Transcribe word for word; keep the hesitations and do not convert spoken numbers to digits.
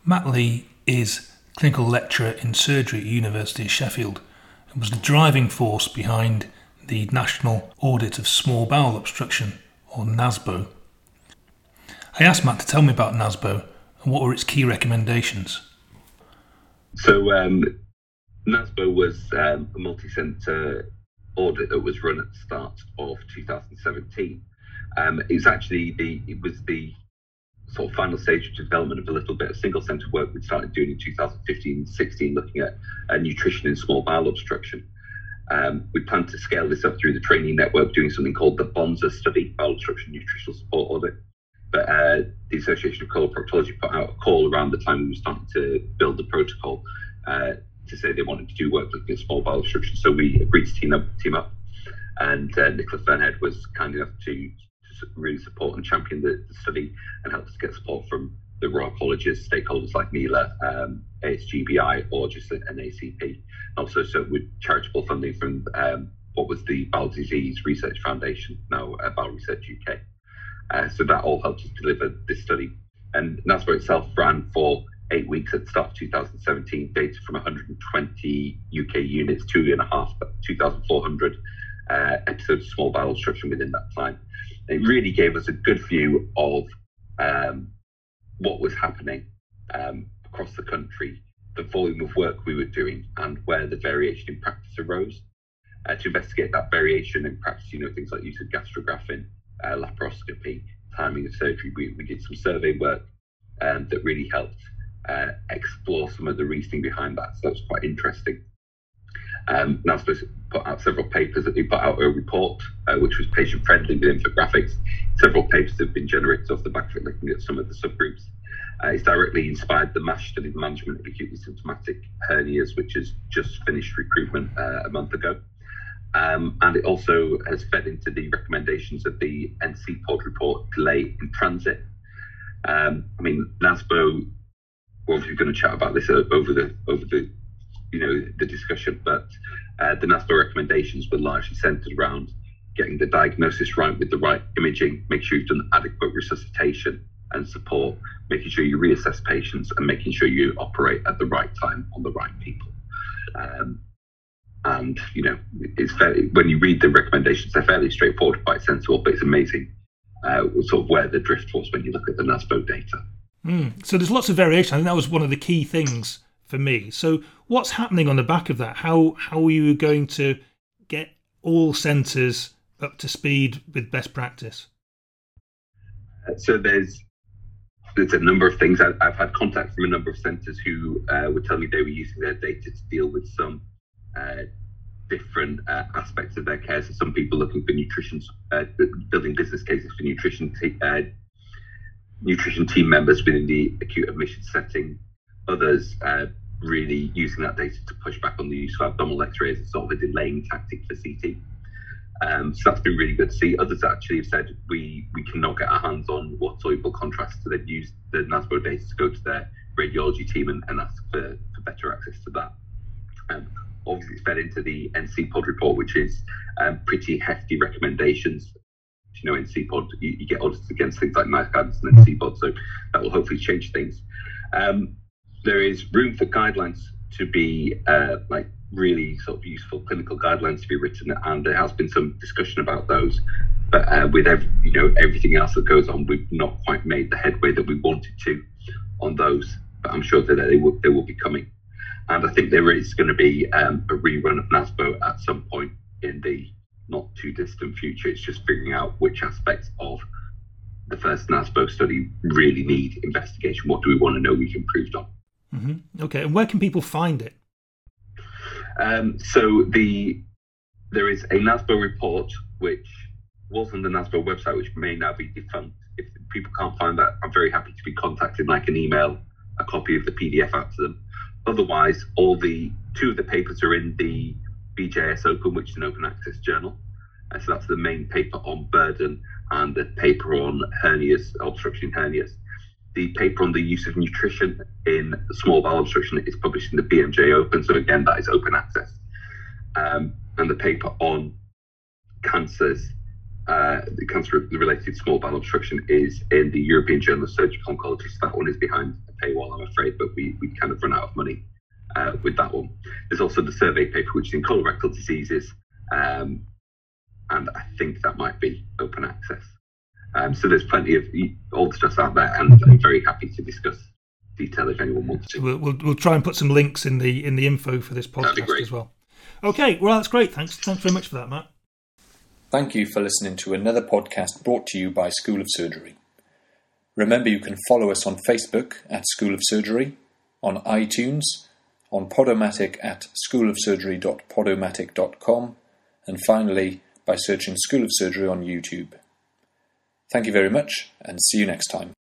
Matt Lee is clinical lecturer in surgery at the University of Sheffield and was the driving force behind the National Audit of Small Bowel Obstruction, or NASBO. I asked Matt to tell me about NASBO and what were its key recommendations. So um, NASBO was um, a multi-centre audit that was run at the start of two thousand seventeen. Um, it was actually the it was the sort of final stage of development of a little bit of single centre work we started doing in two thousand fifteen and sixteen, looking at uh, nutrition in small bowel obstruction. Um, we plan to scale this up through the training network, doing something called the BONSA study, Bowel Obstruction Nutritional Support Audit. But uh, the Association of Coloproctology put out a call around the time we were starting to build the protocol uh, to say they wanted to do work looking at small bowel obstruction. So we agreed to team up, team up. and uh, Nicola Fernhead was kind enough to, to really support and champion the, the study and help us get support from the Royal College's stakeholders like NELA, um, A S G B I, or just an A C P. Also, so with charitable funding from um, what was the Bowel Disease Research Foundation, now uh, Bowel Research U K. Uh, so that all helped us deliver this study. And NASBO itself ran for eight weeks at the start of two thousand seventeen, data from one hundred twenty U K units, two and a half, two thousand four hundred uh, episodes of small bowel obstruction within that time. It really gave us a good view of um, what was happening um, across the country, the volume of work we were doing, and where the variation in practice arose. Uh, to investigate that variation in practice, you know, things like use of gastrographin, uh, laparoscopy, timing of surgery. We, we did some survey work um, that really helped uh, explore some of the reasoning behind that. So that was quite interesting. Um, NASBO put out several papers. That we put out a report uh, which was patient friendly with infographics. Several papers have been generated off the back of it, looking at some of the subgroups. Uh, it's directly inspired the MASH study, the Management of Acutely Symptomatic Hernias, which has just finished recruitment uh, a month ago. Um, and it also has fed into the recommendations of the N C P O D report, Delay in Transit. Um, I mean, NASBO, we're obviously going to chat about this over the over the you know the discussion, but uh, the NASBO recommendations were largely centered around getting the diagnosis right with the right imaging, make sure you've done adequate resuscitation and support, making sure you reassess patients, and making sure you operate at the right time on the right people. Um, And, you know, it's fairly, when you read the recommendations, they're fairly straightforward, quite sensible, but it's amazing uh, sort of where the drift was when you look at the NASBO data. Mm. So there's lots of variation. I think that was one of the key things for me. So what's happening on the back of that? How how are you going to get all centres up to speed with best practice? Uh, so there's there's a number of things. I, I've had contact from a number of centres who uh, would tell me they were using their data to deal with some Uh, different uh, aspects of their care. So some people looking for nutrition, uh, building business cases for nutrition te- uh, nutrition team members within the acute admission setting. Others uh, really using that data to push back on the use of abdominal X-rays as sort of a delaying tactic for C T. Um, so that's been really good to see. Others actually have said we we cannot get our hands on what soluble contrast, so they've used the NASBO data to go to their radiology team and, and ask for, for better access to that. Um, Obviously, it's fed into the N C P O D report, which is um, pretty hefty recommendations. You know, N C P O D, you, you get audits against things like NICE guidance and N C P O D, so that will hopefully change things. Um, there is room for guidelines to be uh, like really sort of useful clinical guidelines to be written, and there has been some discussion about those. But uh, with every, you know everything else that goes on, we've not quite made the headway that we wanted to on those. But I'm sure that they will they will be coming. And I think there is going to be um, a rerun of NASBO at some point in the not too distant future. It's just figuring out which aspects of the first NASBO study really need investigation. What do we want to know we've improved on? Mm-hmm. Okay, and where can people find it? Um, so the there is a NASBO report which was on the NASBO website, which may now be defunct. If people can't find that, I'm very happy to be contacted, and I can email a copy of the P D F out to them. Otherwise, all the two of the papers are in the B J S Open, which is an open access journal. And so that's the main paper on burden and the paper on hernias, obstruction hernias. The paper on the use of nutrition in small bowel obstruction is published in the B M J Open. So again, that is open access. Um, and the paper on cancers, uh, the cancer-related small bowel obstruction is in the European Journal of Surgical Oncology. So that one is behind a paywall, I'm afraid, but we we kind of run out of money uh, with that one. There's also the survey paper, which is in colorectal diseases, um, and I think that might be open access. Um, so there's plenty of old stuff out there, and I'm very happy to discuss detail if anyone wants to. So we'll, we'll we'll try and put some links in the in the info for this podcast as well. Okay, well that's great. Thanks, thanks very much for that, Matt. Thank you for listening to another podcast brought to you by School of Surgery. Remember, you can follow us on Facebook at School of Surgery, on iTunes, on Podomatic at school of surgery dot podomatic dot com, and finally by searching School of Surgery on YouTube. Thank you very much, and see you next time.